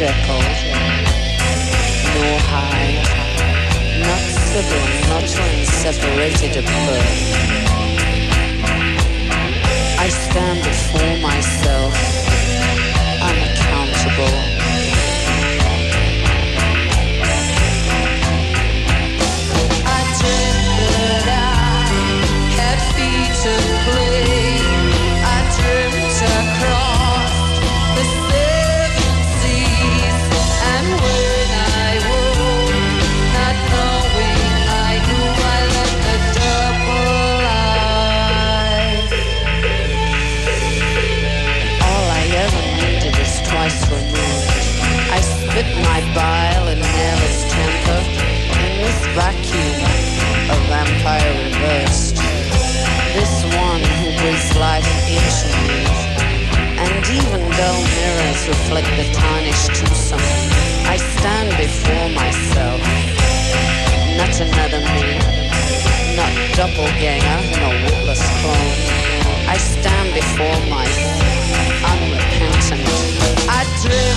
Jekyll, nor Hyde, not Sybil, not twins separated at birth. I stand before myself, unaccountable. I dreamt that I had feet to play. I dreamt across the seven seas, and when I woke, not knowing I knew I left the double life. All I ever needed is twice removed. I spit my bile in Nella's temper. In this vacuum, a vampire reversed. This one who breathes life into me. And even dull mirrors reflect the tarnished twosome. I stand before myself. Not another me. Not doppelganger, no witless clone. I stand before myself, unrepentant. I dream